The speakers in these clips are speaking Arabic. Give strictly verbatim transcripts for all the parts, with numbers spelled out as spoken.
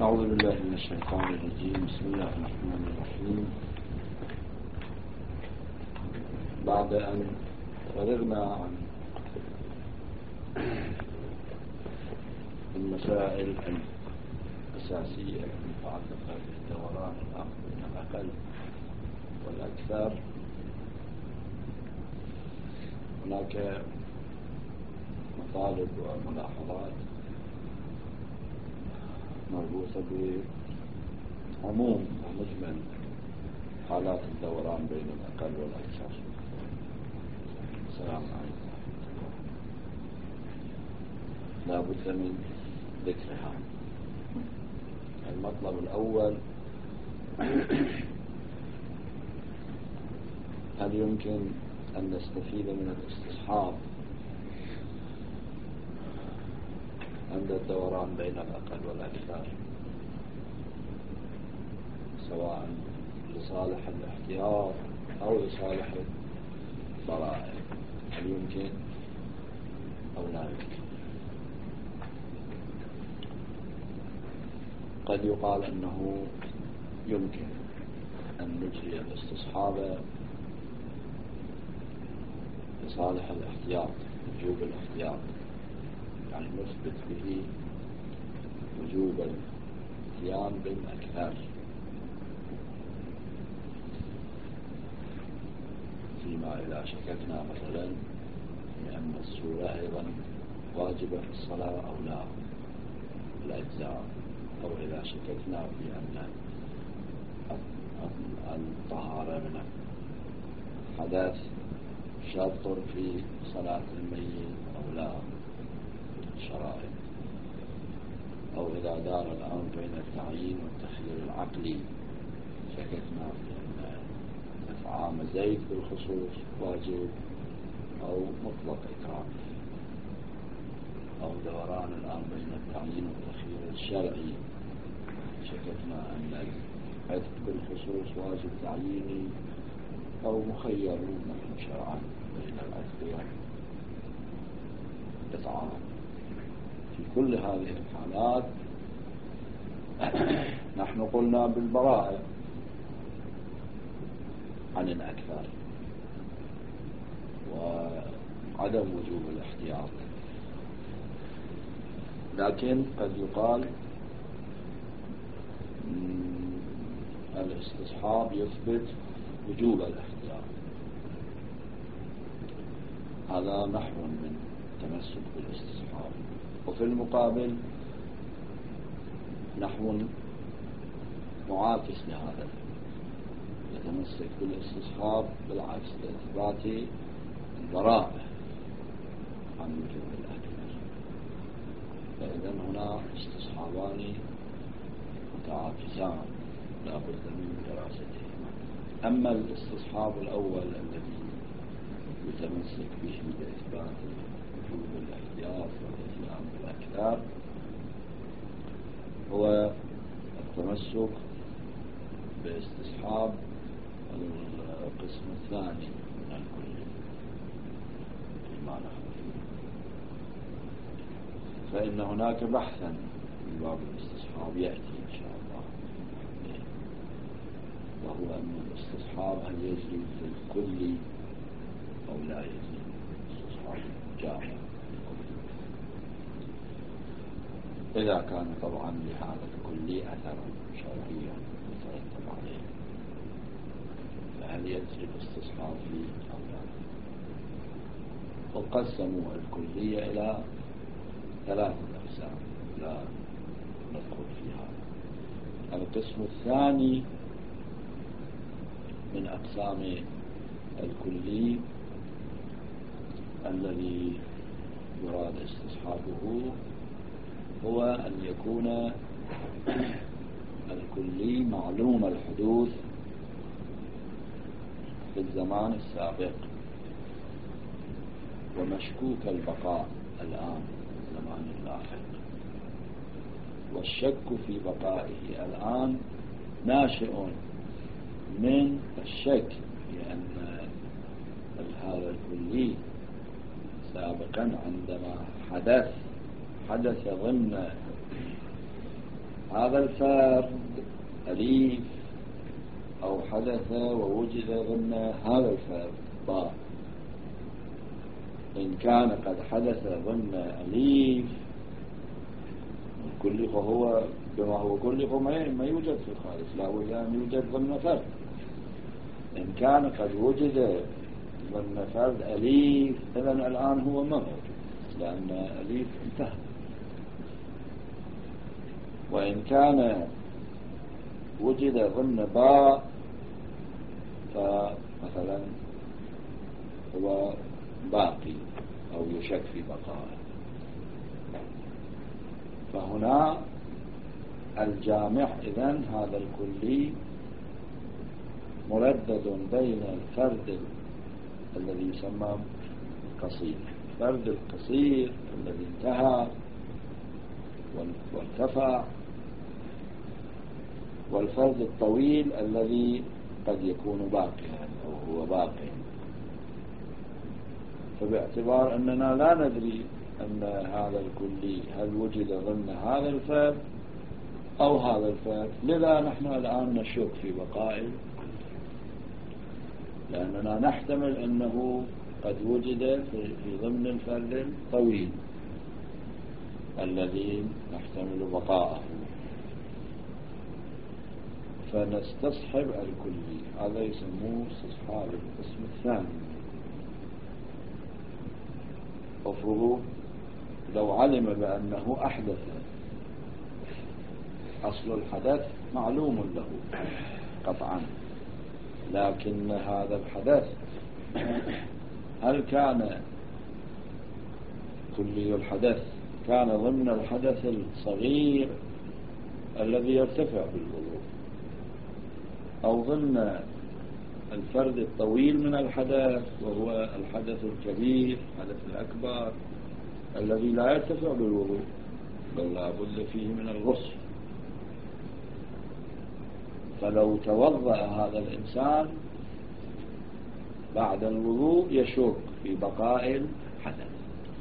أعوذ بالله من الشيطان الرجيم. بسم الله الرحمن الرحيم. بعد أن فرغنا عن المسائل الأساسية المتعلقة بالدوران بين الأقل والأكثر، هناك مطالب وملاحظات مربوطة بعموم ومجمل حالات الدوران بين الأقل والأكثر. السلام عليكم. لا بد من ذكرها. المطلب الأول: هل يمكن أن نستفيد من الاستصحاب عند الدوران بين الأقل والأكثر، سواء لصالح الاحتياط أو لصالح الضرائب؟ هل يمكن أو لا يمكن؟ قد يقال أنه يمكن أن نجري الاستصحاب لصالح الاحتياط، وجوب الاحتياط، يعني نثبت به وجوب الاتيان بالأكثر، فيما إذا شككنا مثلا بأن السورة أيضا واجبة في الصلاة أو لا الأجزاء، أو إذا شككنا بأن الطهارة من الحدث شرط في صلاة الميت أو لا الشرائط، أو إذا دار الأمر بين التعيين والتخيير العقلي، شككنا بأن إطعام زيد بالخصوص واجب أو مطلق إكرامه، أو دوران الأمر بين التعيين والتخيير الشرعي، شككنا أن العتق بالخصوص واجب تعييني أو مخيرون نحن شرعا بين العتق والإطعام. في كل هذه الحالات نحن قلنا بالبراءة عن الأكثر وعدم وجوب الاحتياط، لكن قد يقال الاستصحاب يثبت وجوب الاحتياط. هذا نحو من التمسك بالاستصحاب. وفي المقابل نحو معاكس لهذا، يتمسك بالاستصحاب بالعكس لإثبات البراءة عن وجوب الأكثر. فإذن هنا استصحابان متعاكسان لا بد من دراستهما. أما الاستصحاب الأول الذي يتمسك به بإثبات وجوب الاحتياط والإتيان بالأكثر، هو التمسك باستصحاب القسم الثاني من الكل فيما نحن فيه. فإن هناك بحثا في باب الاستصحاب يأتي إن شاء الله، وهو أن الاستصحاب هل يجري في الكل أو لا يجري استصحاب جامع، إذا كان طبعا لهذا الكلي أثرا شرعيا يترتب عليه، فهل يجري الاستصحاب فيه أو لا؟ وقسموا الكلية إلى ثلاثة أقسام لا ندخل فيها. القسم الثاني من أقسام الكلي الذي يراد استصحابه هو أن يكون الكلي معلوم الحدوث في الزمان السابق ومشكوك البقاء الآن في الزمان اللاحق، والشك في بقائه الآن ناشئ من الشك لأن هذا الكلي سابقا عندما حدث حدث ضمن هذا الفرد أليف أو حدث ووجد ضمن هذا الفرد باء. إن كان قد حدث ضمن أليف كل فهو بما هو كل ما يوجد في الخارج لا بد أن يوجد ضمن فرد. إن كان قد وجد ضمن فرد أليف إذن الآن هو ما موجود لأن أليف انتهى. وإن كان وجد ضمن باء فمثلا هو باقي أو يشك في بقائه. فهنا الجامع إذن هذا الكلي مردد بين الفرد الذي يسمى قصير، الفرد القصير الذي انتهى وارتفع، والفرد الطويل الذي قد يكون باقيا أو هو باقي. فباعتبار أننا لا ندري أن هذا الكلي هل وجد ضمن هذا الفرد أو هذا الفرد، لذا نحن الآن نشك في بقاء، لأننا نحتمل أنه قد وجد في ضمن الفرد الطويل الذي نحتمل بقاءه، فنستصحب الكلي. هذا يسموه استصحاب القسم الثاني. أفرضوا لو علم بأنه أحدث، أصل الحدث معلوم له قطعا، لكن هذا الحدث هل كان كلي الحدث كان ضمن الحدث الصغير الذي يرتفع بالوضوء أو ضمن الفرد الطويل من الحدث وهو الحدث الكبير الحدث الأكبر الذي لا يرتفع بالوضوء بل لا بد فيه من الغسل. فلو توضأ هذا الإنسان بعد الوضوء يشك في بقاء الحدث.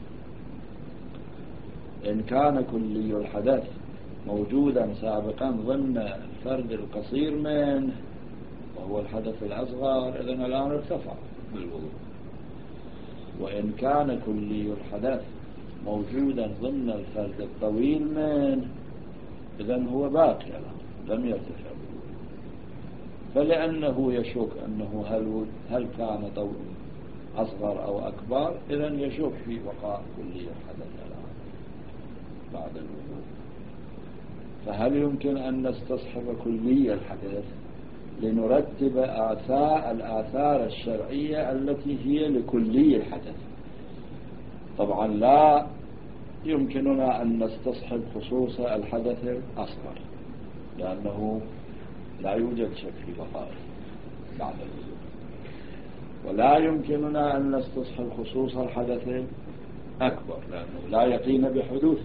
إن كان كلي الحدث موجودا سابقا ضمن الفرد القصير منه وهو الحدث الأصغر إذن الآن ارتفع بالوضوء. وإن كان كلي الحدث موجودا ضمن الفرد الطويل منه إذن هو باقي الآن لم يرتفع بالوضوء. فلأنه يشك أنه هل, هل كان طويل أصغر أو أكبر إذن يشك في بقاء كلي الحدث الآن بعد الوضوء. فهل يمكن أن نستصحب كلي الحدث لنرتب آثار الآثار الشرعية التي هي لكلي الحدث؟ طبعا لا يمكننا أن نستصحب خصوص الحدث الأصغر لأنه لا يوجد شك في بقائه بعد الوضوء، ولا يمكننا أن نستصحب خصوص الحدث الأكبر لأنه لا يقين بحدوثه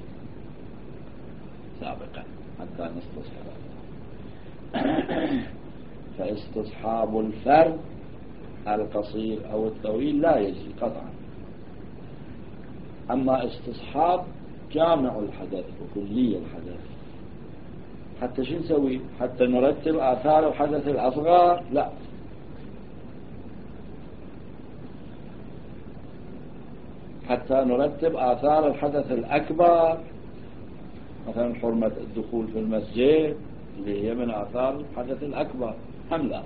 سابقا حتى نستصحب. فاستصحاب الفرد القصير أو الطويل لا يجري قطعا. أما استصحاب جامع الحدث وكلي الحدث حتى شو نسوي؟ حتى نرتب آثار الحدث الأصغر؟ لا، حتى نرتب آثار الحدث الأكبر مثلا حرمة الدخول في المسجد اللي هي من آثار الحدث الأكبر هم لا.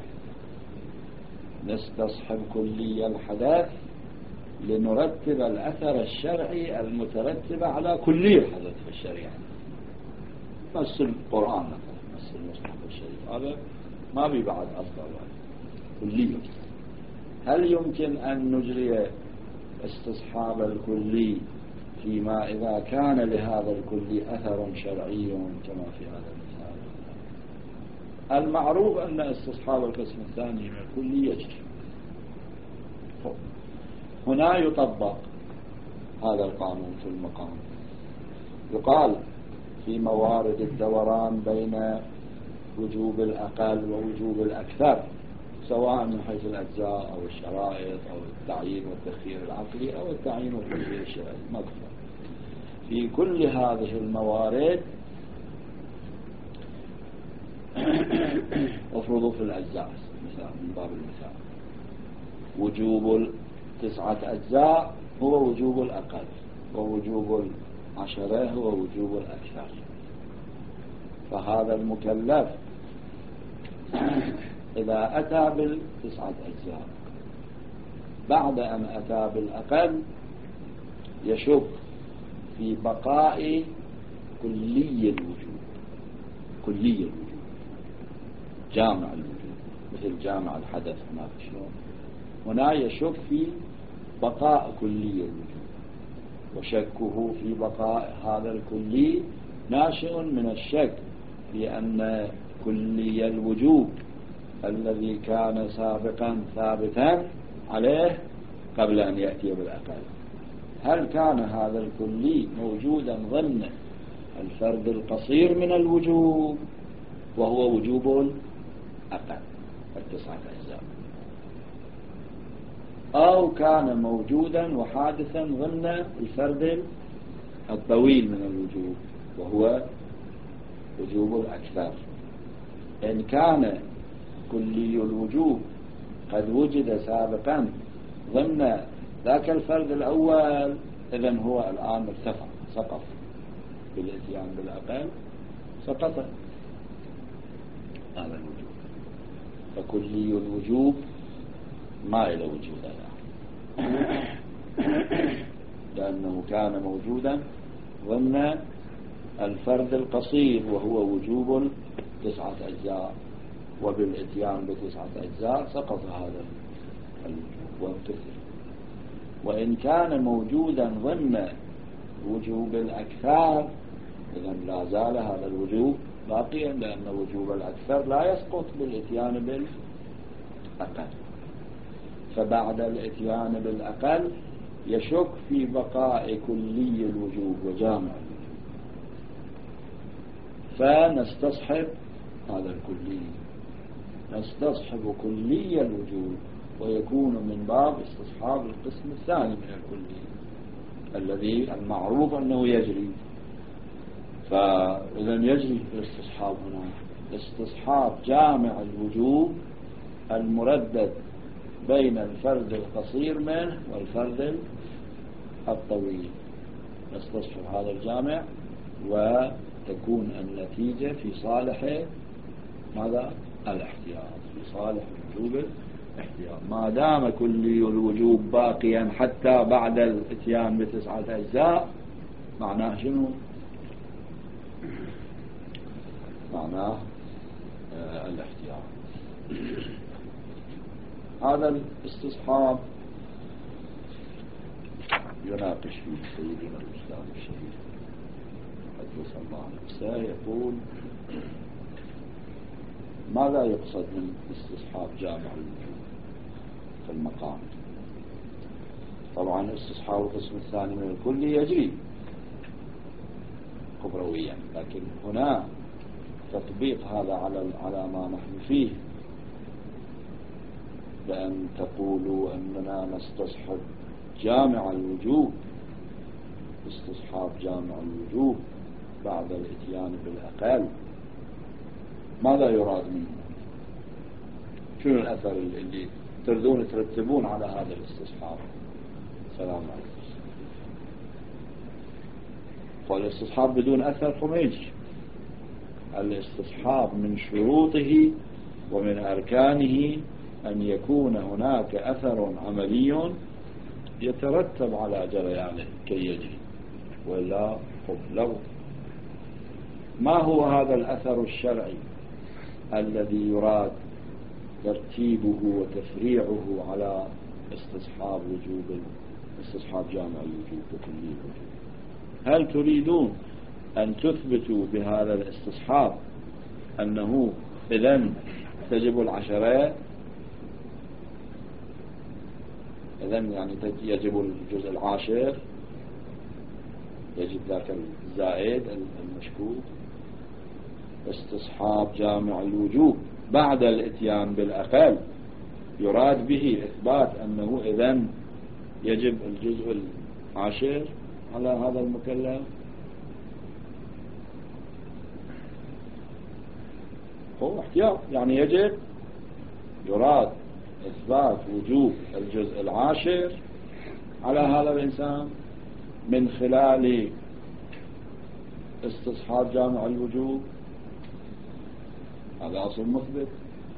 نستصحب كلي الحدث لنرتب الأثر الشرعي المترتب على كلي الحدث في الشريعة، بس القرآن مثلا بس المصحف الشريف هذا ما بي بعد أصغر كلي. هل يمكن أن نجري استصحاب الكلي فيما إذا كان لهذا الكلي أثر شرعي كما في هذا المثال؟ المعروف أن استصحاب القسم الثاني من الكلي يجري. هنا يطبق هذا القانون في المقام. يقال في موارد الدوران بين وجوب الأقل ووجوب الأكثر سواء من حيث الأجزاء أو الشرائط أو التعيين والتخيير العقلي أو التعيين والتخيير الشرعي مكفى. في كل هذه الموارد افرضوا في الأجزاء مثلا من باب المثال وجوب التسعة أجزاء هو وجوب الأقل، ووجوب العشرة هو وجوب الأكثر. فهذا المكلف إذا أتى بالتسعة أجزاء بعد أن أتى بالأقل يشك في بقاء كلي الوجود، كلي الوجود جامع الوجود مثل جامع الحدث هناك شلون، هنا يشك في بقاء كلي الوجود، وشكه في بقاء هذا الكلي ناشئ من الشك في أن كلي الوجود الذي كان سابقا ثابتا عليه قبل أن يأتي بالأقل، هل كان هذا الكلي موجودا ضمن الفرد القصير من الوجوب وهو وجوب الأقل التسعة أجزاء، أو كان موجودا وحادثا ضمن الفرد الطويل من الوجوب وهو وجوب الأكثر. إن كان كلي الوجوب قد وجد سابقا ضمن ذاك الفرد الأول إذن هو الآن ارتفع سقط بالاتيان بالأقل، سقط هذا الوجوب، فكلي الوجوب ما إلى وجود الآن لأنه كان موجودا ضمن الفرد القصير وهو وجوب تسعة أجزاء، وبالاتيان بتسعة أجزاء سقط هذا الوجوب وانتثر. وإن كان موجودا ضمن وجوب الأكثر إذن لا زال هذا الوجوب باقيا، لأن وجوب الأكثر لا يسقط بالاتيان بالأقل، فبعد الاتيان بالأقل يشك في بقاء كلي الوجوب وجامع الوجوب، فنستصحب هذا الكلي، نستصحب كلي الوجوب، ويكون من باب استصحاب القسم الثاني من الكلي الذي المعروف أنه يجري. فإذا يجري الاستصحاب هنا استصحاب جامع الوجوب المردد بين الفرد القصير منه والفرد الطويل، نستصحب هذا الجامع وتكون النتيجة في صالح ماذا؟ الاحتياط، في صالح وجوب الاحتياط، ما دام كلي الوجوب باقيا حتى بعد الاتيان بتسعة أجزاء معناه شنو؟ معناه آه الاحتياط. هذا الاستصحاب يناقش فيه سيدنا الأستاذ الشهيد قدس الله نفسه، يقول ماذا يقصد من استصحاب جامع الوجوب في المقام؟ طبعا استصحاب القسم الثاني من الكل يجري قبرويا، لكن هنا تطبيق هذا على على ما نحن فيه، بأن تقولوا أننا نستصحب جامع الوجوب، استصحاب جامع الوجوب بعد الاتيان بالأقل، ماذا يراد منه؟ شنو الأثر اللي تريدون ترتبون على هذا الاستصحاب؟ سلام عليكم. والاستصحاب بدون أثر خميج، الاستصحاب من شروطه ومن أركانه أن يكون هناك أثر عملي يترتب على جريانه كي يجري، ولا لو ما هو هذا الأثر الشرعي الذي يراد ترتيبه وتفريعه على استصحاب وجوب استصحاب جامع الوجوب وكلي الوجوب؟ هل تريدون أن تثبتوا بهذا الاستصحاب أنه إذن تجب العشرة، إذن يعني يجب الجزء العاشر، يجب ذاك الزائد المشكوك؟ استصحاب جامع الوجوب بعد الاتيان بالأقل يراد به إثبات أنه إذن يجب الجزء العاشر على هذا المكلف. هو احتياط، يعني يجب يراد إثبات وجوب الجزء العاشر على هذا الإنسان من خلال استصحاب جامع الوجوب. هذا أصل مثبت،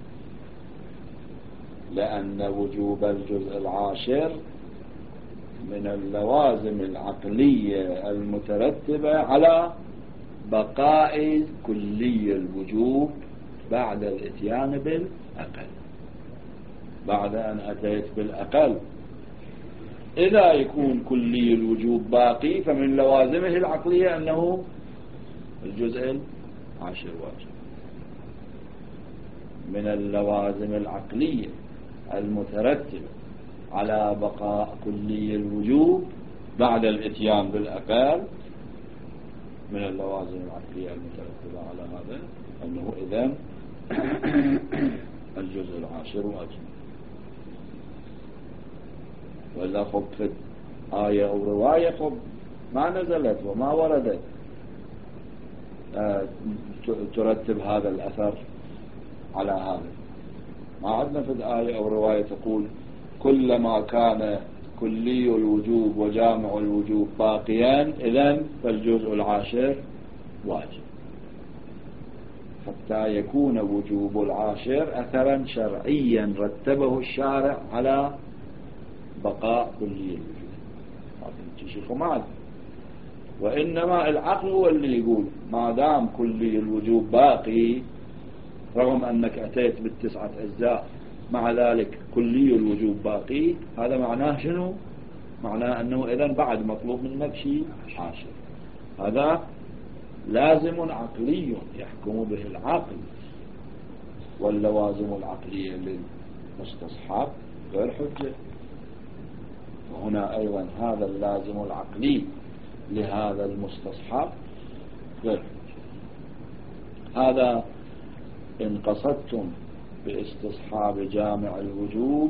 لأن وجوب الجزء العاشر من اللوازم العقلية المترتبة على بقاء كلي الوجوب بعد الاتيان بالأقل. بعد أن أتيت بالأقل إذا يكون كلي الوجوب باقي فمن لوازمه العقلية أنه الجزء العاشر واجب. من اللوازم العقلية المترتبة على بقاء كلي الوجوب بعد الاتيان بالأقل، من اللوازم العقلية المترتبة على هذا أنه إذن الجزء العاشر واجب. وإذا خب في آية أو رواية خب ما نزلت وما وردت ترتب هذا الأثر على هذا. ما عندنا في الآية أو رواية تقول كلما كان كلي الوجوب وجامع الوجوب باقيان إذن فالجزء العاشر واجب، حتى يكون وجوب العاشر أثرا شرعيا رتبه الشارع على بقاء كلي الوجوب. هذا شيء خماد. وإنما العقل هو اللي يقول ما دام كلي الوجوب باقي رغم أنك أتيت بالتسعة أجزاء مع ذلك كلي الوجوب باقي، هذا معناه شنو؟ معناه أنه إذن بعد مطلوب منك شيء عاشر. هذا لازم عقلي يحكم به العقل، واللوازم العقلية للمستصحب غير حجة. وهنا أيضا هذا اللازم العقلي لهذا المستصحب غير حجة. هذا إن قصدتم باستصحاب جامع الوجوب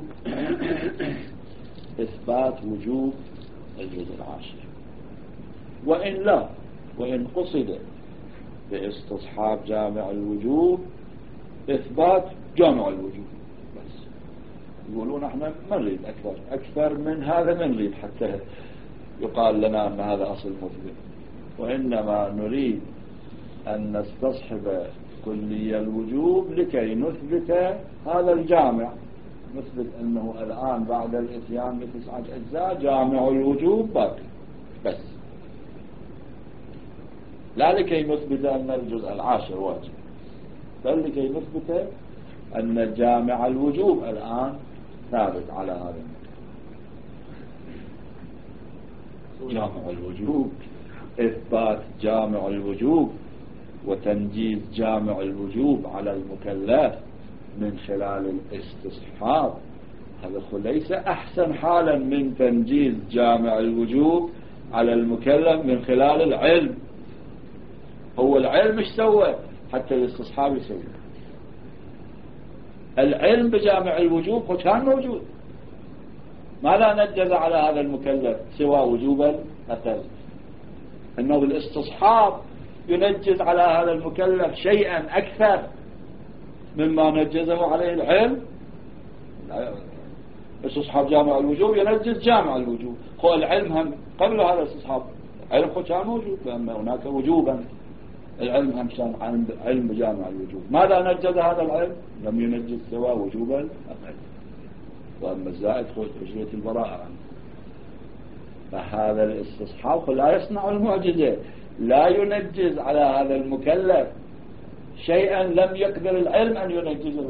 إثبات وجوب الجزء العاشر. وإن لا، وإن قصد باستصحاب جامع الوجوب إثبات جامع الوجوب بس. يقولون احنا ما نريد أكثر أكثر من هذا، ما نريد حتى يقال لنا أن هذا أصل مثبت، وإنما نريد أن نستصحب كلي الوجوب لكي نثبت هذا الجامع، نثبت أنه الآن بعد الاتيان بتسعة أجزاء جامع الوجوب باقي بس، لا لكي نثبت أن الجزء العاشر واجب، بل لكي نثبت أن جامع الوجوب الآن ثابت على هذا. جامع الوجوب إثبات جامع الوجوب وتنجيز جامع الوجوب على المكلف من خلال الاستصحاب، هذا ليس أحسن حالا من تنجيز جامع الوجوب على المكلف من خلال العلم. هو العلم ايش سوى حتى الاستصحاب يسوي؟ العلم بجامع الوجوب هو كان موجود، ماذا نجز على هذا المكلف سوى وجوب الأثر؟ انه بالاستصحاب ينجز على هذا المكلف شيئا أكثر مما نجزه عليه العلم. استصحاب جامع الوجوب ينجز جامع الوجوب، هو العلم هم قبل هذا الاستصحاب علم هو كان موجود، لأن هناك وجوبا العلم هم كان علم بجامع الوجوب. ماذا نجز هذا العلم؟ لم ينجز سوى وجوبا أقل، وأما الزائد هو أجرة البراءة. فهذا الاستصحاب لا يصنع المعجزة، لا ينجز على هذا المكلف شيئا لم يقدر العلم أن ينجزه.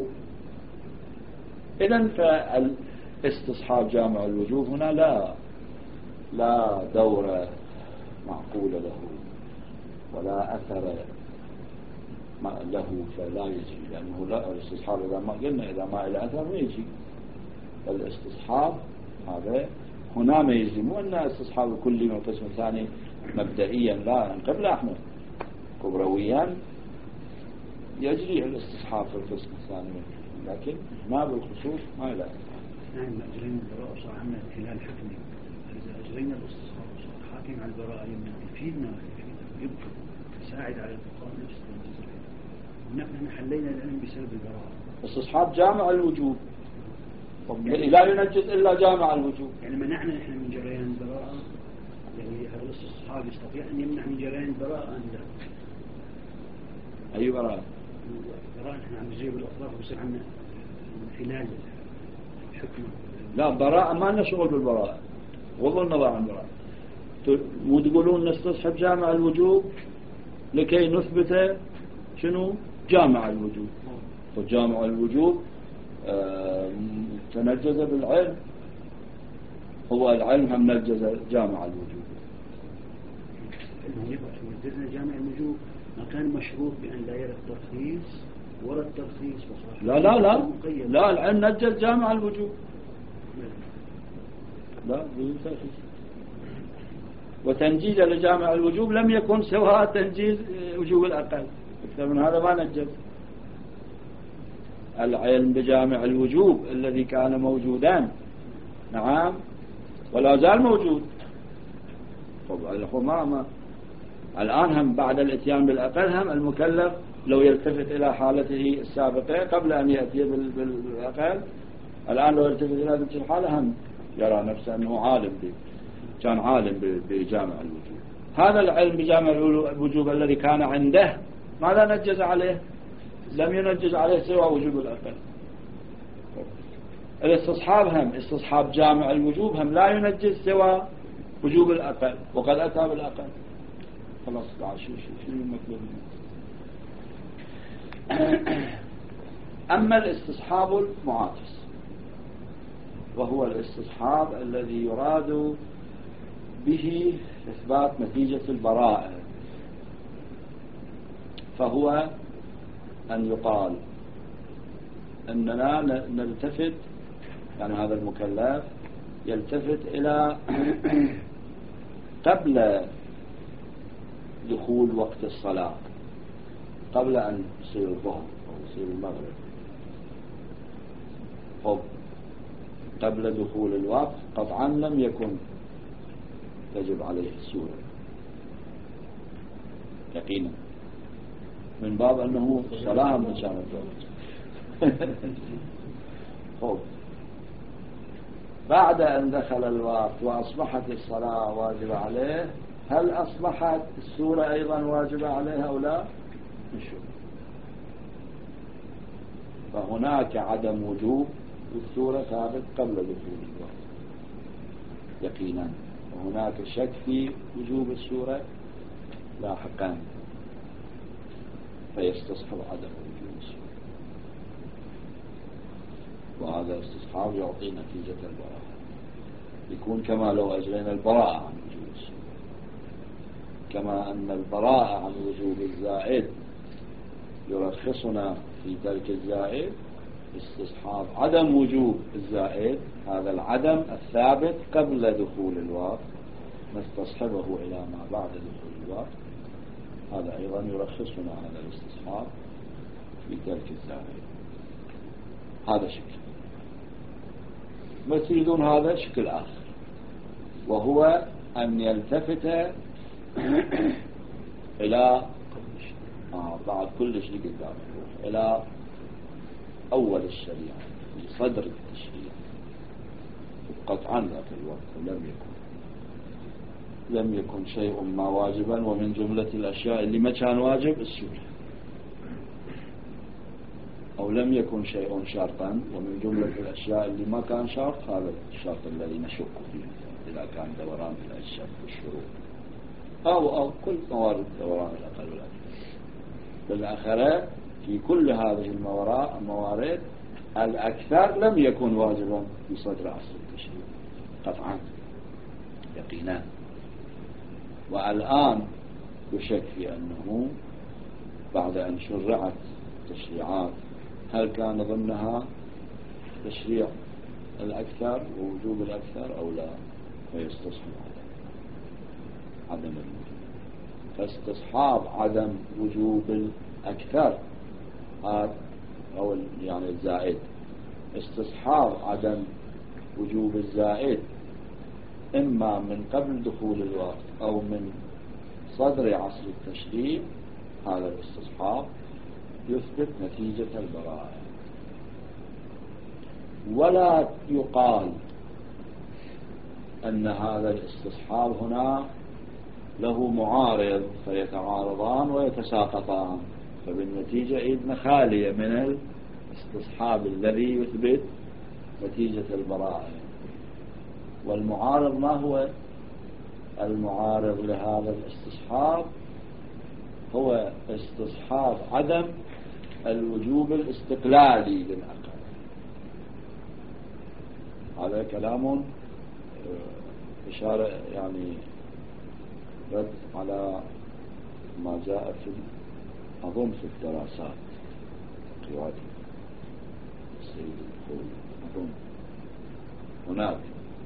إذن فالاستصحاب جامع الوجوب هنا لا لا دور معقول له ولا أثر له، فلا يجي، لأنه لا الاستصحاب إذا ما قلنا إذا ما إلى أثر ما يجي. الاستصحاب هذا هنا ما يجي، مو أن استصحاب كل من قسم ثاني مبدئيا، لا قبل احنا كبرويا يجري الاستصحاب في القسم الثاني، لكن ما بالخصوص ما لا. نعم أجرينا البراءة صار عنا خلال حكمي، إذا أجرينا الاستصحاب صار حاكم على البراءة يفيدنا يفيدنا يبقى يساعد على البقاء نفس الجزء، نحن حلينا العلم بسبب البراءة. استصحاب جامع الوجوب لا ينجز إلا جامع الوجوب. يعني منعنا نحن من جريان البراءة، يعني هل الاستصحاب يستطيع أن يمنع من جريان البراءة أم لا؟ أي براءة؟ براءة نحن عم نجيب الأطراف ويصير عندنا خلال الحكم. لا براءة ما لنا شغل بالبراءة، غض النظر عن البراءة. وتقولون نستصحب جامع الوجوب لكي نثبت شنو جامع الوجوب. وجامع الوجوب آه تنجز بالعلم، هو العلم هم نجز جامع الوجوب. نجزنا جامع الوجوب ما كان مشروط بأن لا يرى الترخيص ولا الترخيص وصلاح. لا لا لا لا العلم نجز جامع الوجوب. لا بدون ترخيص. وتنجيز لجامع الوجوب لم يكن سواء تنجيز وجوب الأقل، أكثر من هذا ما نجز. العلم بجامع الوجوب الذي كان موجودا نعم ولا زال موجود. ما ما الآن هم بعد الاتيان بالأقل هم المكلف لو يلتفت إلى حالته السابقة قبل أن يأتي بالأقل، الآن لو يلتفت إلى تلك الحالة هم يرى نفسه أنه عالم به، كان عالم بجامع الوجوب. هذا العلم بجامع الوجوب الذي كان عنده ماذا نجز عليه؟ لم ينجز عليه سوى وجوب الأقل. الاستصحاب هم استصحاب جامع الوجوب هم لا ينجز سوى وجوب الأقل، وقد أتى بالأقل. خلاص بعد شو شو شو المطلوب منه. أما الاستصحاب المعاكس وهو الاستصحاب الذي يراد به إثبات نتيجة البراءة، فهو أن يقال أننا نلتفت، يعني هذا المكلف يلتفت إلى قبل دخول وقت الصلاة، قبل أن يصير الظهر أو يصير المغرب، طب قبل دخول الوقت قطعا لم يكن تجب عليه السورة يقينا، من باب أنه صلاة من شان الوقت. طب بعد أن دخل الوقت وأصبحت الصلاة واجبة عليه، هل أصبحت السورة أيضا واجبة عليها أو لا؟ نشوف. فهناك عدم وجوب السورة ثابت قبل دخول الوقت يقينا، وهناك شك في وجوب السورة لاحقا، فيستصحب عدم وجوب السورة، وهذا استصحاب يعطي نتيجة البراءة، يكون كما لو أجرينا البراءة عن وجوب السورة، كما أن البراءة عن وجوب الزائد يرخصنا في ترك الزائد. استصحاب عدم وجوب الزائد، هذا العدم الثابت قبل دخول الوقت، نستصحبه إلى ما بعد دخول الوقت، هذا أيضا يرخصنا هذا الاستصحاب في ترك الزائد. هذا شكل. ما تريدون هذا شكل آخر، وهو أن يلتفت إلى آه بعد كل شيء قدامه إلى أول الشريعة في صدر التشريع، قطعا ذاك الوقت لم يكن لم يكن شيء ما واجبا، ومن جملة الأشياء اللي ما كان واجب السورة، أو لم يكن شيء شرطا، ومن جملة الأشياء اللي ما كان شرط هذا الشرط الذي نشك فيه إذا كان دوران في الشرط والشروط أو أو كل موارد دوران الأقل والأكثر. بالآخرة في كل هذه الموارد الأكثر لم يكن واجبا في صدر عصر التشريع قطعا يقينا، والآن يشك في أنه بعد أن شرعت تشريعات هل كان ضمنها تشريع الأكثر ووجوب الأكثر أو لا، فيستصحب عدم الوجوب. فاستصحاب عدم وجوب الأكثر أو يعني الزائد، استصحاب عدم وجوب الزائد إما من قبل دخول الوقت أو من صدر عصر التشريع، هذا الاستصحاب يثبت نتيجة البراءة. ولا يقال أن هذا الاستصحاب هنا له معارض فيتعارضان ويتساقطان، فبالنتيجة إذن خالية من الاستصحاب الذي يثبت نتيجة البراءة. والمعارض ما هو؟ المعارض لهذا الاستصحاب هو استصحاب عدم الوجوب الاستقلالي للعقل. هذا كلام إشارة يعني رد على ما جاء في أظن في الدراسات قيادة السيد الخوي أظن هناك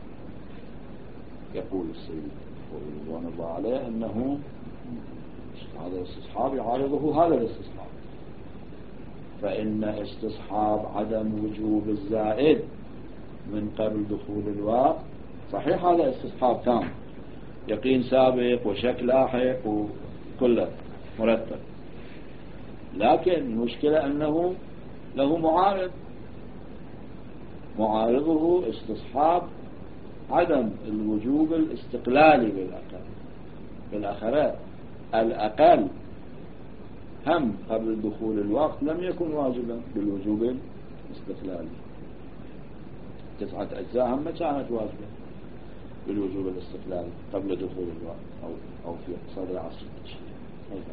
يقول السيد الخوي رضوان الله عليه أنه هذا الاستصحاب يعارضه هذا الاستصحاب، فإن استصحاب عدم وجوب الزائد من قبل دخول الوقت صحيح هذا استصحاب تام يقين سابق وشك لاحق وكله مرتب، لكن المشكلة أنه له معارض، معارضه استصحاب عدم الوجوب الاستقلالي بالأقل. بالآخرة الأقل هم قبل دخول الوقت لم يكن واجبا بالوجوب الاستقلالي، تسعة أجزاء هم كانت واجبة بالوجوب الاستقلالي قبل دخول الوقت أو, أو في صدر عصر التشريع.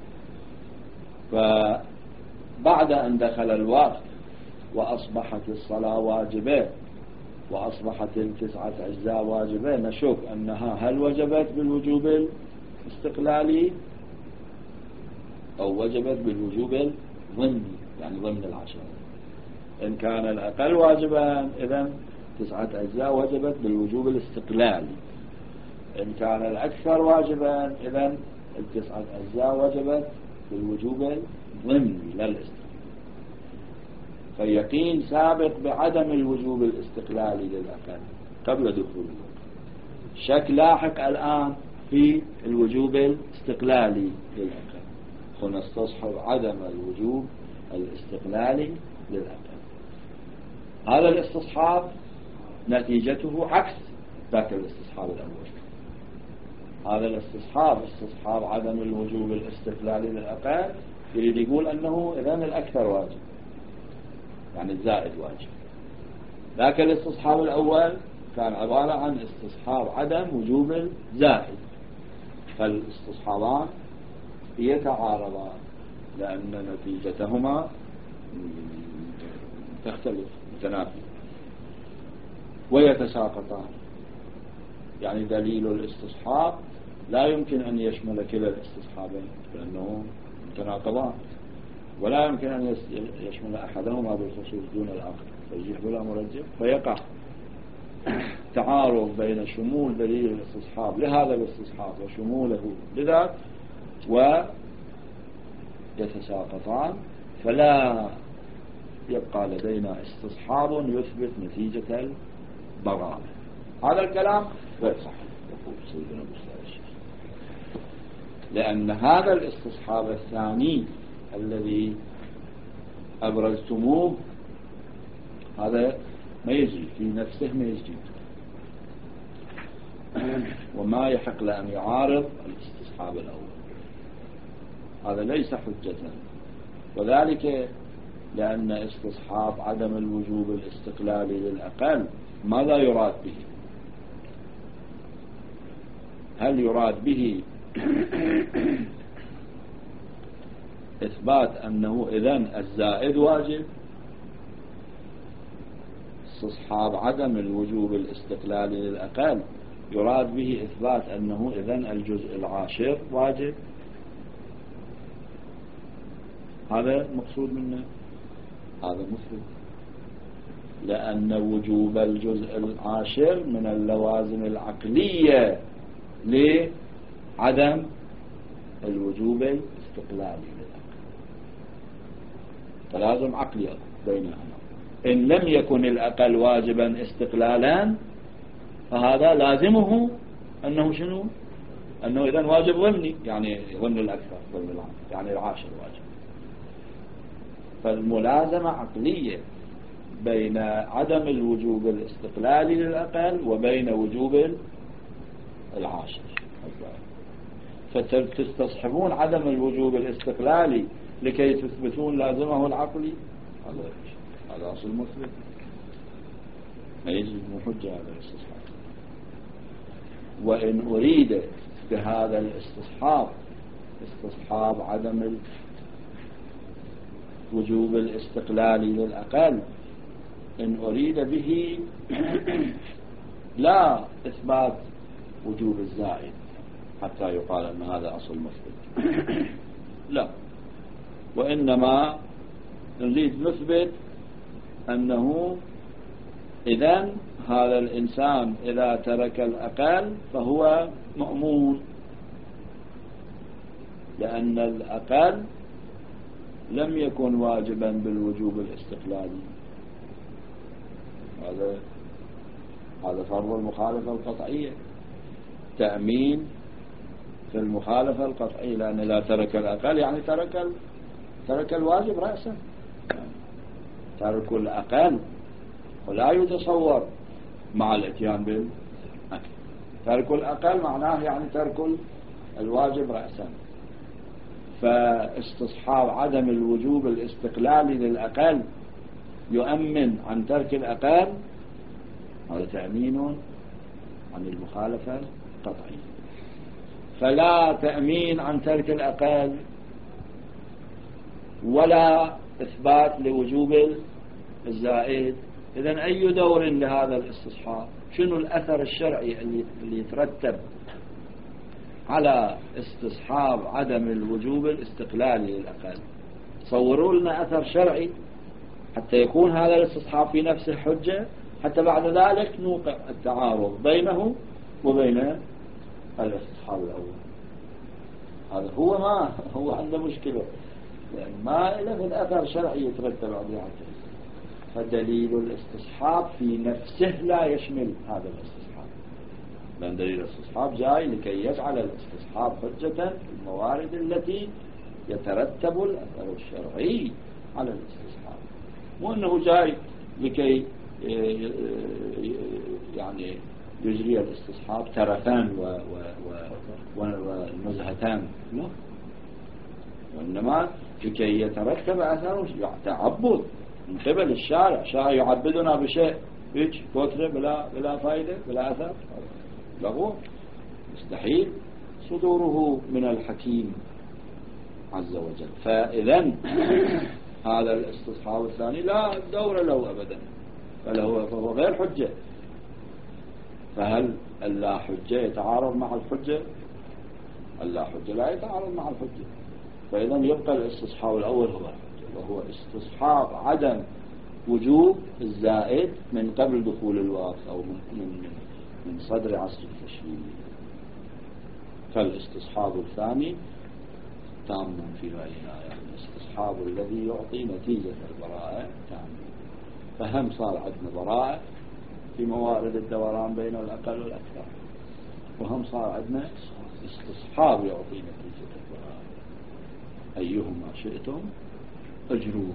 فبعد أن دخل الوقت وأصبحت الصلاة واجبة وأصبحت التسعة أجزاء واجبة، نشوف أنها هل وجبت بالوجوب الاستقلالي أو وجبت بالوجوب الضمني يعني ضمن العشرة. إن كان الأقل واجبا إذن تسعة أجزاء وجبت بالوجوب الاستقلالي، إن كان الأكثر واجبا إذن التسعة أجزاء وجبت بالوجوب الضمني لا الاستقلالي. فيقين سابق بعدم الوجوب الاستقلالي للأقل قبل دخول الوقت، شك لاحق الآن في الوجوب الاستقلالي للأقل، فنستصحب عدم الوجوب الاستقلالي للأقل. هذا الاستصحاب نتيجته عكس ذاك الاستصحاب الأول. هذا الاستصحاب استصحاب عدم الوجوب الاستقلالي للأقل يريد يقول أنه إذن الأكثر واجب يعني الزائد واجب. ذاك الاستصحاب الأول كان عبارة عن استصحاب عدم وجوب الزائد، فالاستصحابان يتعارضان لأن نتيجتهما تختلف متنافية ويتساقطان. يعني دليل الاستصحاب لا يمكن أن يشمل كلا الاستصحابين لأنه متناقضان، ولا يمكن أن يشمل أحدهما بالخصوص دون الآخر فيجيح بلا مرجح، فيقع تعارض بين شمول دليل الاستصحاب لهذا الاستصحاب وشموله لذاك ويتساقطان، فلا يبقى لدينا استصحاب يثبت نتيجة البراءة. هذا الكلام غير صحيح يقول سيدنا أبو سعيد الشيخ، لأن هذا الاستصحاب الثاني الذي أبرزتموه هذا ما يجي في نفسه ما يجي وما يحق لأن يعارض الاستصحاب الأول، هذا ليس حجة. وذلك لأن استصحاب عدم الوجوب الاستقلالي للأقل ماذا يراد به؟ هل يراد به إثبات أنه إذن الزائد واجب؟ استصحاب عدم الوجوب الاستقلالي للأقل يراد به إثبات أنه إذن الجزء العاشر واجب؟ هذا مقصود منه؟ هذا مثل، لأن وجوب الجزء العاشر من اللوازم العقلية لعدم الوجوب الاستقلالي للأقل، تلازم عقلي بينهما. إن لم يكن الأقل واجبا استقلالا فهذا لازمه أنه شنو؟ أنه إذن واجب ضمني يعني ضمن الأكثر ضمن العام يعني العاشر واجب. فالملازمة عقلية بين عدم الوجوب الاستقلالي للأقل وبين وجوب العاشر، فتستصحبون عدم الوجوب الاستقلالي لكي تثبتون لازمه العقلي. هذا هذا أصل مثبت ما يجب حجة هذا الاستصحاب. وإن أريد بهذا الاستصحاب استصحاب عدم الوجوب الاستقلالي للأقل، إن أريد به لا إثبات وجوب الزائد حتى يقال أن هذا أصل مثبت، لا، وإنما نريد نثبت أنه إذن هذا الإنسان إذا ترك الأقل فهو مأمون، لأن الأقل لم يكن واجبا بالوجوب الاستقلالي. هذا هذا فرض المخالفة القطعية، تأمين في المخالفة القطعية، لأن لا ترك الأقل يعني ترك ترك الواجب رأسا، ترك الأقل ولا يتصور مع الاتيان بالأقل. ترك الأقل معناه يعني ترك الواجب رأسا. فاستصحاب عدم الوجوب الاستقلالي للأقل يؤمن عن ترك الأقل، هذا تأمين عن المخالفة القطعية. فلا تأمين عن ترك الأقل ولا إثبات لوجوب الزائد. إذن أي دور لهذا الاستصحاب؟ شنو الأثر الشرعي اللي, اللي يترتب على استصحاب عدم الوجوب الاستقلالي للأقل؟ صوروا لنا أثر شرعي حتى يكون هذا الاستصحاب في نفسه حجة، حتى بعد ذلك نوقع التعارض بينه وبين الاستصحاب الأول. هذا هو ما هو عنده مشكلة، لأن ما له الأثر شرعي يترتب عليه. فدليل الاستصحاب في نفسه لا يشمل هذا الاستصحاب، لأن دليل الاستصحاب جاي لكي يجعل الاستصحاب حجة في الموارد التي يترتب الأثر الشرعي على الاستصحاب، مو أنه جاي لكي يعني يجري الاستصحاب ترفان ونزهتان، لا، وإنما لكي يترتب أثر تعبد من قبل الشارع. شارع يعبدنا بشيء هيك كترة بلا بلا فائدة بلا أثر، له مستحيل صدوره من الحكيم عز وجل. فإذن هذا الاستصحاب الثاني لا دور له أبدا، فله فهو غير حجة. فهل اللا حجة يتعارض مع الحجة؟ اللا حجة لا يتعارض مع الحجة. فإذن يبقى الاستصحاب الأول هو الحجة، وهو استصحاب عدم وجوب الزائد من قبل دخول الوقت أو من من من صدر عصر التشريع. فالاستصحاب الثاني تام في رأينا، يعني الاستصحاب الذي يعطي نتيجة البراءة تام. فهم صار عندنا براءة في موارد الدوران بين الأقل والأكثر، وهم صار عندنا استصحاب يعطي نتيجة البراءة. أيهما شئتم أجروه.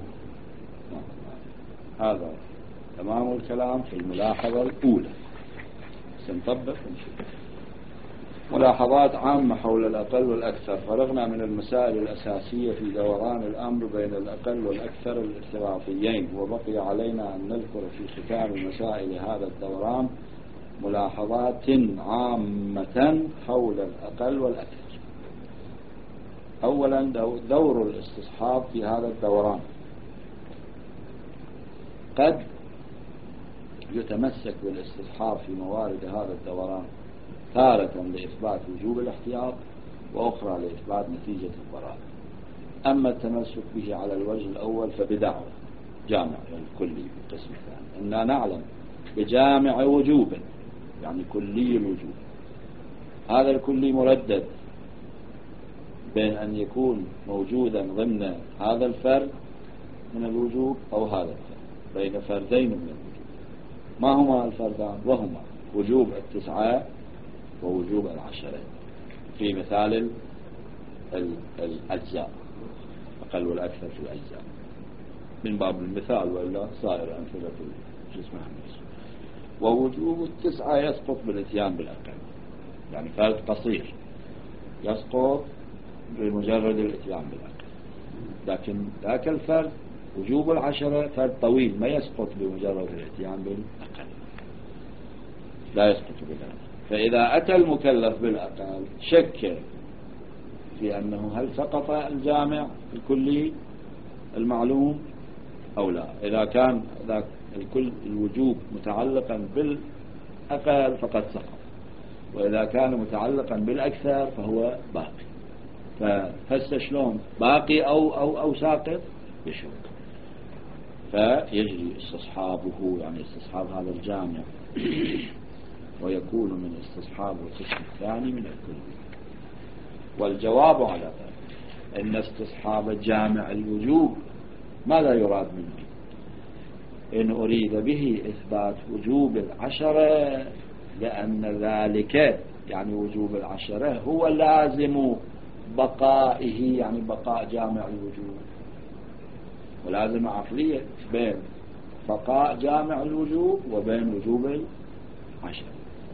هذا تمام الكلام في الملاحظة الأولى. سنطبق ونشوف ملاحظات عامة حول الأقل والأكثر. فرغنا من المسائل الأساسية في دوران الأمر بين الأقل والأكثر الاعتراضيين، وبقي علينا أن نذكر في ختام مسائل هذا الدوران ملاحظات عامة حول الأقل والأكثر. أولا دور الاستصحاب في هذا الدوران. قد يتمسك بالاستصحاب في موارد هذا الدوران تارة لإثبات وجوب الاحتياط، وأخرى لإثبات نتيجة البراءة. أما التمسك به على الوجه الأول فبدعوة جامع الكلي بالقسم الثاني. إننا نعلم بجامع وجوب يعني كلي الوجوب. هذا الكلي مردد بين أن يكون موجودا ضمن هذا الفرد من الوجوب أو هذا الفرد، بين فردين من الوجوب. ما هما الفردان؟ وهما وجوب التسعة ووجوب العشرة في مثال الأجزاء، أقل والأكثر في الأجزاء. من باب المثال وإلا سائر أمثلة جسمها النفس. ووجوب التسعة يسقط بالاتيان بالأقل، يعني فرد قصير يسقط بمجرد الاتيان بالأقل، لكن ذاك الفرد وجوب العشرة فرد طويل ما يسقط بمجرد الاتيان بالأقل، لا يسقط بذلك. فإذا أتى المكلف بالأقل شك في أنه هل سقط الجامع الكلي المعلوم أو لا. إذا كان ذاك الكل الوجوب متعلقا بالأقل فقد سقط، وإذا كان متعلقا بالأكثر فهو باقي. فهسه شلون باقي أو أو أو ساقط يشك، فيجري استصحابه، يعني استصحاب هذا الجامع ويكون من استصحاب القسم الثاني من الكل. والجواب على ذلك إن استصحاب جامع الوجوب ماذا يراد منه؟ إن أريد به إثبات وجوب العشرة، لأن ذلك يعني وجوب العشرة هو لازم بقائه، يعني بقاء جامع الوجوب، ولازم عقلية بين بقاء جامع الوجوب وبين وجوب العشرة.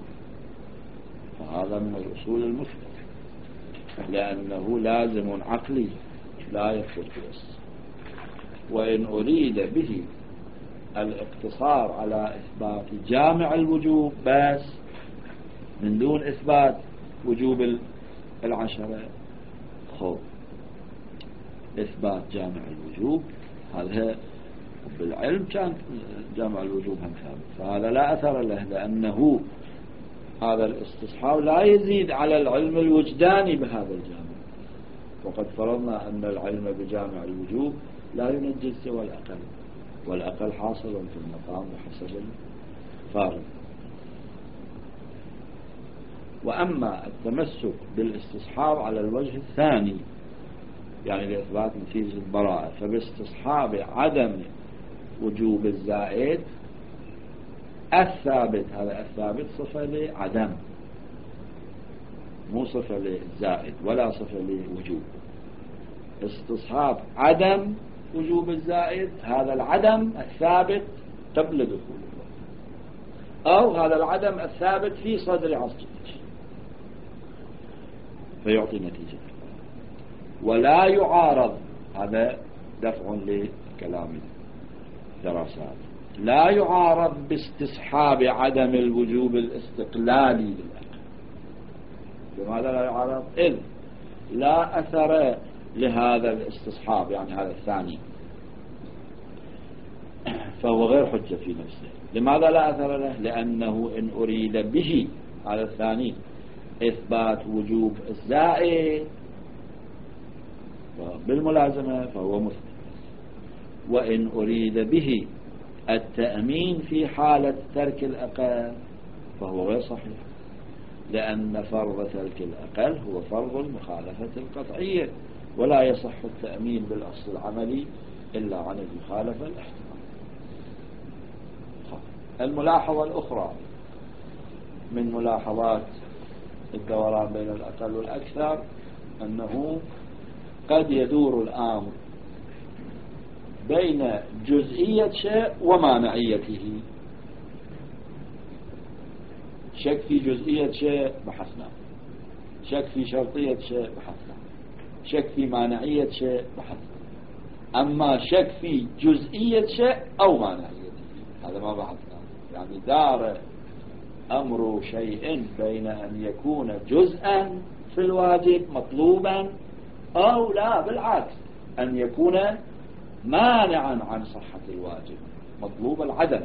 فهذا من الأصول المثبتة، لأنه لازم عقلي لا يثبت بس. وإن أريد به الاقتصار على إثبات جامع الوجوب بس من دون إثبات وجوب العشرة، خب إثبات جامع الوجوب هذا بالعلم كان جامع الوجوب هم ثابت، فهذا لا أثر له، لأنه هذا الاستصحاب لا يزيد على العلم الوجداني بهذا الجامع. وقد فرضنا أن العلم بجامع الوجوب لا ينجز سوى الأقل، والأقل حاصل في المقام وحسب الفارق. وأما التمسك بالاستصحاب على الوجه الثاني، يعني لإثبات نتيجة البراءة، فباستصحاب عدم وجوب الزائد الثابت، هذا الثابت صفة لعدم مو صفة للزائد ولا صفة لوجوب. استصحاب عدم وجوب الزائد، هذا العدم الثابت قبل دخول الوقت، أو هذا العدم الثابت في صدر عصر، فيعطي نتيجة. ولا يعارض، هذا دفع لكلام الدراسات، لا يعارض باستصحاب عدم الوجوب الاستقلالي للأقل. لماذا لا يعارض؟ إذ لا أثر لهذا الاستصحاب، يعني هذا الثاني، فهو غير حجة في نفسه. لماذا لا أثر له؟ لأنه إن أريد به هذا الثاني إثبات وجوب الزائد بالملازمة فهو مثبت، وإن أريد به التأمين في حالة ترك الأقل فهو غير صحيح، لأن فرض ترك الأقل هو فرض المخالفة القطعية، ولا يصح التأمين بالأصل العملي إلا عن المخالفة الاحتمالية. الملاحظة الأخرى من ملاحظات الدوران بين الأقل والأكثر أنه قد يدور الأمر بين جزئية شيء ومانعيته. شك في جزئية شيء بحثنا، شك في شرطية شيء بحثنا، شك في مانعية شيء بحثنا. أما شك في جزئية شيء أو مانعيته هذا ما بحثنا. يعني دار أمر شيء بين أن يكون جزءا في الواجب مطلوبا أو لا، بالعكس أن يكون مانعا عن صحة الواجب مطلوب العدم.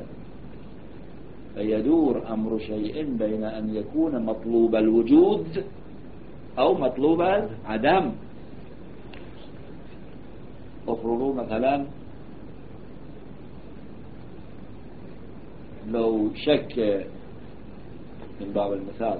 فيدور أمر شيء بين أن يكون مطلوب الوجود أو مطلوب العدم. افرضوا مثلا لو شك من باب المثال،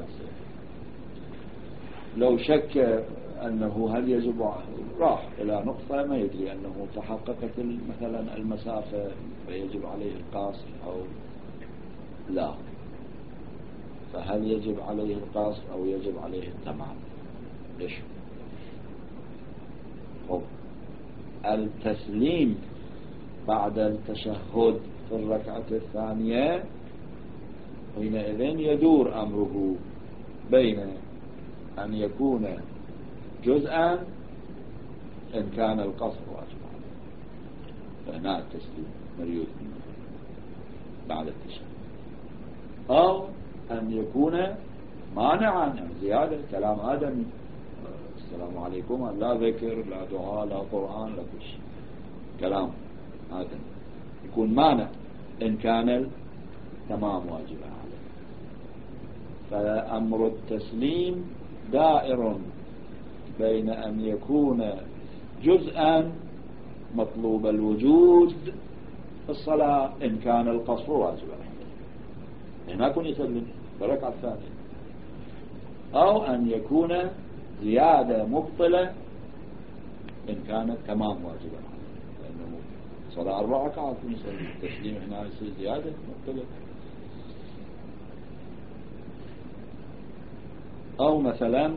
لو شك أنه هل يجب، راح إلى نقطة ما يدري أنه تحققت مثلا المسافة فيجب عليه القصر أو لا، فهل يجب عليه القصر أو يجب عليه التمام؟ ليش؟ التسليم بعد التشهد في الركعة الثانية، حينئذ يدور أمره بين أن يكون جزءا إن كان القصر واجبا، فهنا التسليم مريود منه بعد التشهد، أو أن يكون مانعا، يعني زيادة كلام آدمي، السلام عليكم، لا ذكر لا دعاء لا قرآن لا كل شيء، كلام آدمي يكون مانع إن كان التمام واجبا عليه. فأمر التسليم دائر بين أن يكون جزءا مطلوب الوجود في الصلاة إن كان القصر واجبا، هنا يكون يسلم بركعة الثانية، أو أن يكون زيادة مبطلة إن كانت تمام واجبا، لأنه صلاة أربع ركعات يكون يسلم، التسليم هنا يصير زيادة مبطلة. أو مثلا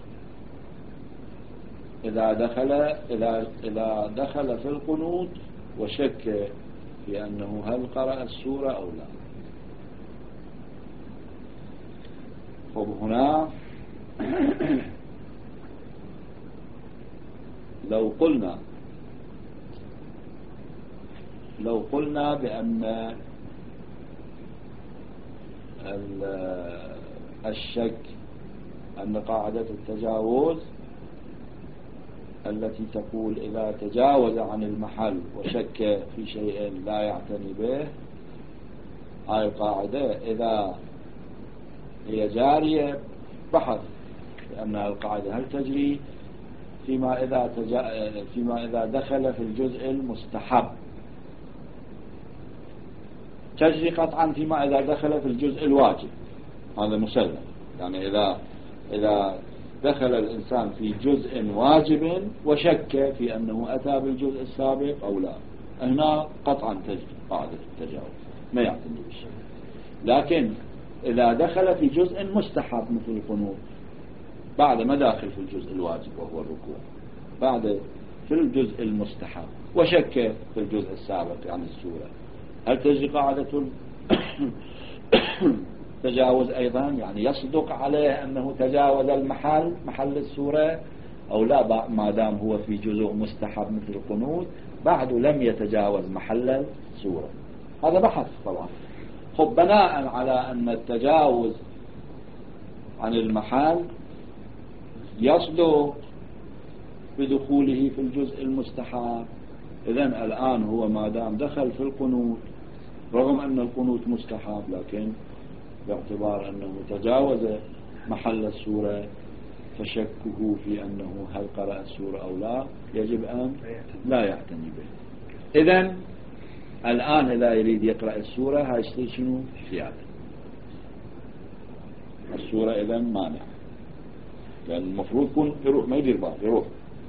إذا دخل إذا إذا دخل في القنوت وشك في أنه هل قرأ السورة أو لا. هنا لو قلنا لو قلنا بأن الشك أن قاعدة التجاوز التي تقول إذا تجاوز عن المحل وشك في شيء لا يعتني به، هاي القاعدة إذا هي جارية بحث لأن القاعدة هل تجري فيما إذا تجا فيما إذا دخل في الجزء المستحب، تجري قطعا فيما إذا دخل في الجزء الواجب، هذا مسلم. يعني إذا إذا دخل الإنسان في جزء واجب وشك في أنه أتى بالجزء السابق أو لا، هنا قطعا تجري قاعدة التجاوز ما يعتني بالشيء. لكن إذا دخل في جزء مستحب مثل القنوت بعد ما داخل في الجزء الواجب وهو الركوع، بعد في الجزء المستحب وشك في الجزء السابق يعني السورة، هل تجري قاعدة تجاوز أيضا؟ يعني يصدق عليه أنه تجاوز المحل محل السورة أو لا، ما دام هو في جزء مستحب مثل القنوت بعد لم يتجاوز محل السورة. هذا بحث طبعا. خب بناء على أن التجاوز عن المحل يصدق بدخوله في الجزء المستحب، إذن الآن هو ما دام دخل في القنوت رغم أن القنوت مستحب، لكن باعتبار أنه تجاوز محل السورة فشكه في أنه هل قرأ السورة أو لا يجب أن لا يعتني به. إذن الآن إذا يريد يقرأ السورة هاي يصير شنو؟ زيادة السورة، إذن مانع، لأن المفروض يكون يروح ما يدير بال يروح.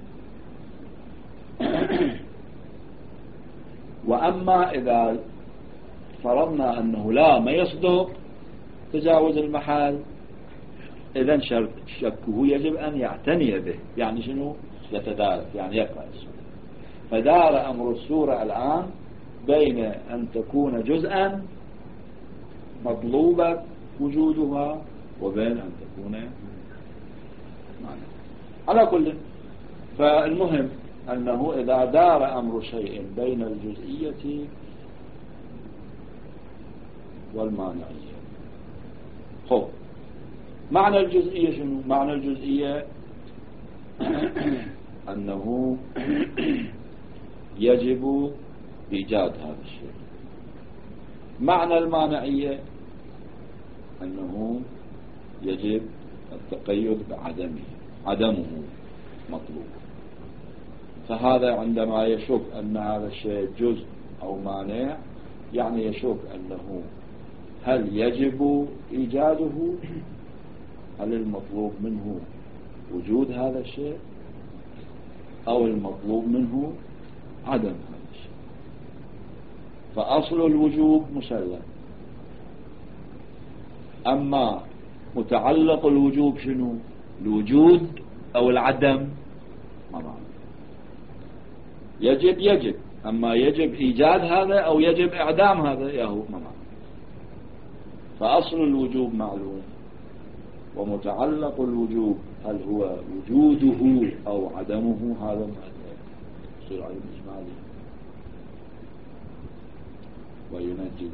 وأما إذا فرضنا أنه لا ما يصدق تجاوز المحل، إذن شكه يجب أن يعتني به، يعني شنو؟ يتدارك، يعني يقرأ السورة. فدار أمر السورة الآن بين أن تكون جزءا مطلوبة وجودها وبين أن تكون معنى. على كل، فالمهم أنه إذا دار أمر شيء بين الجزئية والمانعية. خب معنى الجزئية شنو؟ معنى الجزئية أنه يجب إيجاد هذا الشيء. معنى المانعية أنه يجب التقيد بعدمه، عدمه مطلوب. فهذا عندما يشك أن هذا الشيء جزء أو مانع، يعني يشك أنه هل يجب إيجاده، هل المطلوب منه وجود هذا الشيء أو المطلوب منه عدم هذا الشيء. فأصل الوجوب مسلم، أما متعلق الوجوب شنو؟ الوجود أو العدم؟ مرة يجب يجب أما يجب إيجاد هذا أو يجب إعدام هذا ياهو ما معنى. فأصل الوجوب معلوم، ومتعلق الوجوب هل هو وجوده أو عدمه، هذا ما يصير على الإجمالي وينجز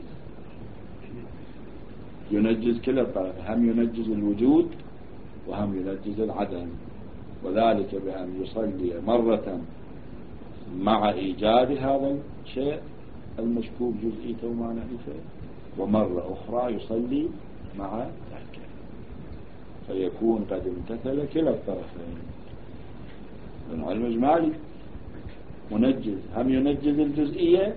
ينجز كلا الطرف، هم ينجز الوجود وهم ينجز العدم، وذلك بأن يصلي مرة مع إيجاد هذا الشيء المشكوك جزئيته ومانعيته، ومرة أخرى يصلي مع ذلك، فيكون قد امتثل كلا الطرفين. من علم إجمالي منجز، هم ينجز الجزئية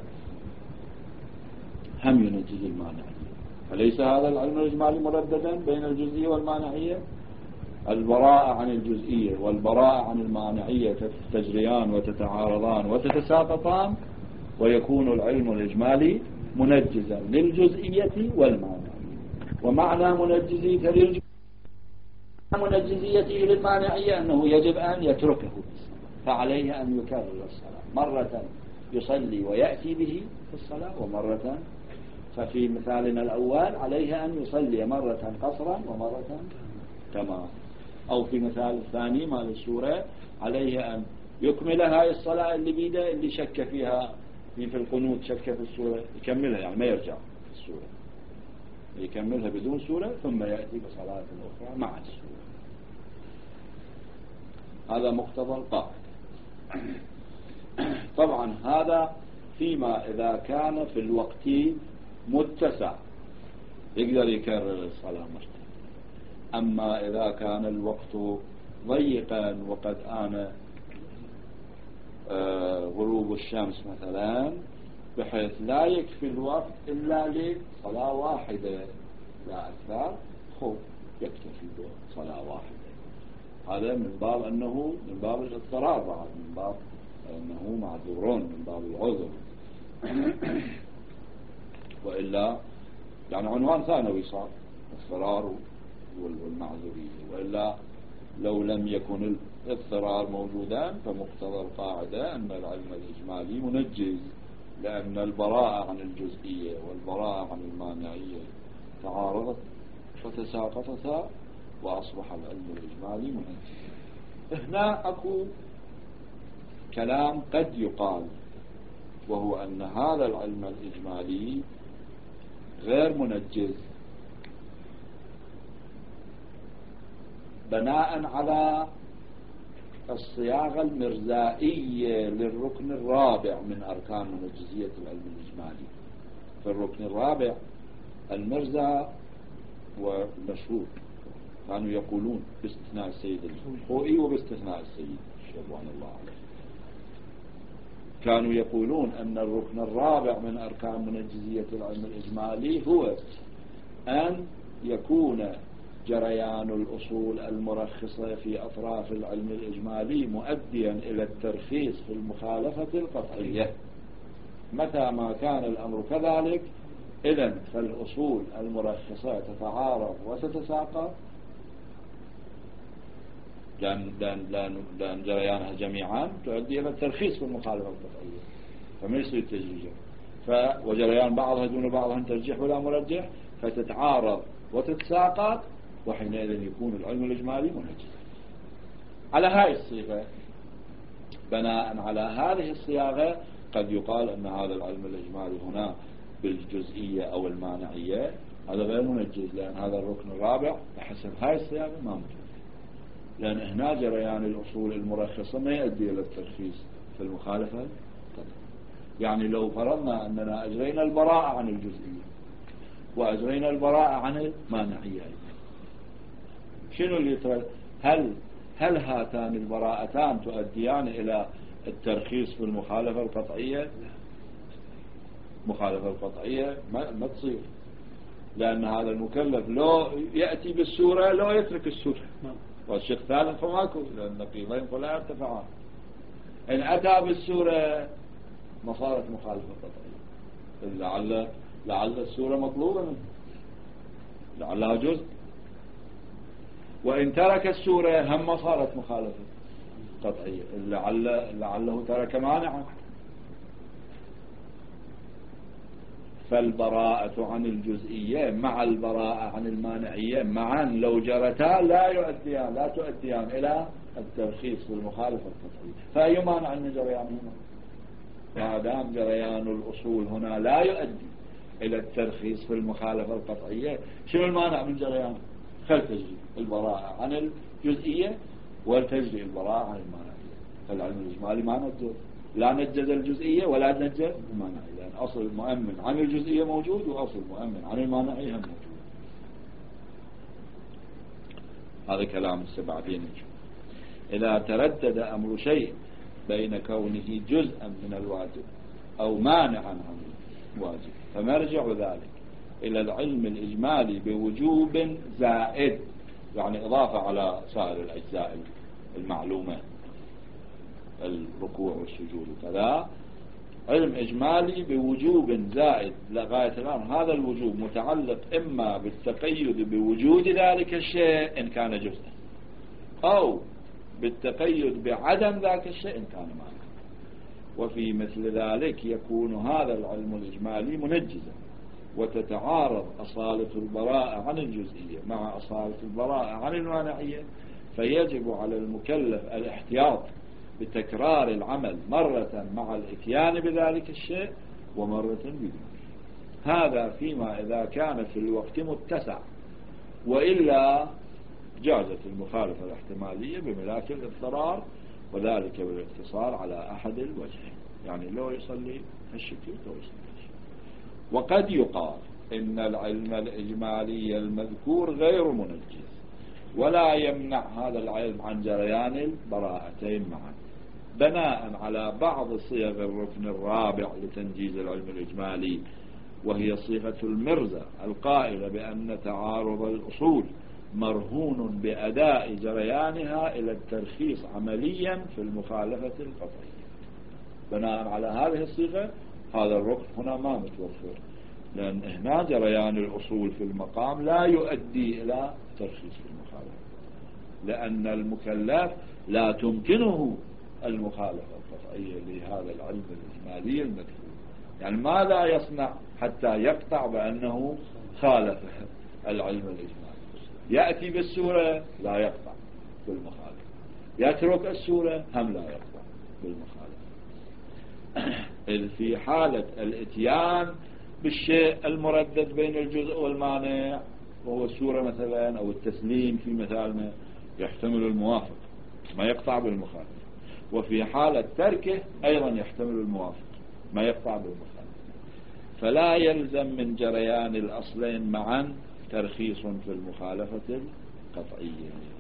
هم ينجز المانعية. فليس هذا العلم الإجمالي مرددا بين الجزئية والمانعية. البراءة عن الجزئية والبراءة عن المانعية تجريان وتتعارضان وتتساقطان، ويكون العلم الإجمالي منجزا للجزئية والمانعية. ومعنى منجزيته للجزئية منجزيته للمانعية أنه يجب أن يتركه، فعليه أن يكرر الصلاة مرة يصلي ويأتي به في الصلاة، ومرة ففي مثالنا الأول عليه أن يصلي مرة قصرا ومرة تمام، أو في مثال الثاني مال السورة عليه أن يكمل هاي الصلاة اللي بيده اللي شك فيها في القنوت، شك في السورة يكملها، يعني ما يرجع في السورة، يكملها بدون سورة ثم يأتي بصلاة أخرى مع السورة. هذا مقتضى القاعدة. طبعا هذا فيما إذا كان في الوقت متسع يقدر يكرر الصلاة مرتين. أما إذا كان الوقت ضيقا وقد آن آه غروب الشمس مثلا، بحيث لا يكفي الوقت إلا لصلاة واحدة لا أكثر، خب يكتفي بصلاة واحدة. هذا من باب أنه من باب الاضطرار، بعد من باب أنه معذورون، من باب العذر. وإلا يعني عنوان ثانوي صار الاضطرار والمعذورية. وإلا لو لم يكن الاضطرار موجودا فمقتضى القاعدة أن العلم الإجمالي منجز، لأن البراءة عن الجزئية والبراءة عن المانعية تعارضت فتساقطتا وأصبح العلم الإجمالي منجز. هنا أكو كلام قد يقال، وهو أن هذا العلم الإجمالي غير منجز بناء على الصياغة المرزائية للركن الرابع من أركان منجزية العلم الإجمالي. في الركن الرابع المرزا والمشهور كانوا يقولون باستثناء السيد الخوئي وباستثناء السيد رضوان الله عليه، كانوا يقولون أن الركن الرابع من أركان منجزية العلم الإجمالي هو أن يكون جريان الأصول المرخصة في أطراف العلم الإجمالي مؤديا إلى الترخيص في المخالفة القطعية. متى ما كان الأمر كذلك إذن فالأصول المرخصة تتعارض وتتساقط، لأن, لأن, لأن, لأن جريانها جميعا تؤدي إلى الترخيص في المخالفة القطعية، فما يصير تجريجا. وجريان بعضها دون بعضها ترجيح ولا مرجح، فتتعارض وتتساقط، وحينئذ يكون العلم الإجمالي منجزا. على هذه الصيغة، بناء على هذه الصياغة، قد يقال أن هذا العلم الإجمالي هنا بالجزئية أو المانعية هذا غير منجز، لأن هذا الركن الرابع بحسب هذه الصياغة ما منجز، لأن هنا جريان الأصول المرخصة ما يؤدي إلى الترخيص في المخالفة. يعني لو فرضنا أننا أجرينا البراءة عن الجزئية وأجرينا البراءة عن المانعية، شنو اللي يترك؟ هل هل هاتان البراءتان تؤديان إلى الترخيص في المخالفة القطعية؟ مخالفة القطعية ما, ما تصير، لأن هذا المكلف لو يأتي بالسورة لو يترك السورة، والشيء الثالث فماكو، لأن نقيضين فلا يرتفعان. إن أتى بالسورة ما صارت مخالفة قطعية، لعل لعل السورة مطلوبة منه، لعلها جزء. وإن ترك السورة هم صارت مخالفة قطعية، لعل لعله ترك مانعا، فالبراءة عن الجزئية مع البراءة عن المانعية معا لو جرتا لا يؤديان لا تؤديان إلى الترخيص بالمخالفة القطعية. فأي مانع من جريانهما؟ ما دام جريان الأصول هنا لا يؤدي إلى الترخيص في المخالفة القطعية، شنو المانع من جريان؟ خل تجري البراءة عن الجزئية وتجري البراءة عن المانعية. فالعلم الإجمالي ما نجد، لا نجد الجزئية ولا نجد المانعية، لأن أصل المؤمن عن الجزئية موجود وأصل المؤمن عن المانعية هم موجود. هذا كلام السبعدين. إذا تردد أمر شيء بين كونه جزءا من الواجب أو مانعا عن الواجب فمرجع ذلك إلى العلم الإجمالي بوجوب زائد، يعني إضافة على سائر الأجزاء المعلومة الركوع والسجود وكذا، علم إجمالي بوجوب زائد لغاية الآن. هذا الوجوب متعلق إما بالتقيد بوجود ذلك الشيء إن كان جزءا، أو بالتقيد بعدم ذاك الشيء إن كان مانعا. وفي مثل ذلك يكون هذا العلم الإجمالي منجزا، وتتعارض أصالة البراءة عن الجزئية مع أصالة البراءة عن المانعية، فيجب على المكلف الاحتياط بتكرار العمل مرة مع الاتيان بذلك الشيء ومرة بدون. هذا فيما إذا كان في الوقت متسع، وإلا جازت المخالفة الاحتمالية بملاك الاضطرار، وذلك بالاقتصار على أحد الوجهين، يعني لو يصلي هالشكل لو يصلي هالشكل. وقد يقال إن العلم الإجمالي المذكور غير منجز، ولا يمنع هذا العلم عن جريان البراءتين معا، بناء على بعض صيغ الركن الرابع لتنجيز العلم الإجمالي، وهي صيغة المرزة القائلة بأن تعارض الأصول مرهون بأداء جريانها إلى الترخيص عمليا في المخالفة القطعية. بناء على هذه الصيغة هذا الركن هنا ما متوفر، لأن هنا جريان الأصول في المقام لا يؤدي إلى ترخيص في المخالفة، لأن المكلف لا تمكنه المخالفة القطعية لهذا العلم الإجمالي المذكور. يعني ما لا يصنع حتى يقطع بأنه خالف العلم الإجمالي؟ يأتي بالسورة لا يقطع بالمخالفة، يترك السورة هم لا يقطع بالمخالفة. إذ في حالة الاتيان بالشيء المردد بين الجزء والمانع وهو السورة مثلا أو التسليم في مثالنا يحتمل الموافق ما يقطع بالمخالفة، وفي حالة تركه أيضا يحتمل الموافق ما يقطع بالمخالفة. فلا يلزم من جريان الأصلين معا ترخيص في المخالفة القطعية.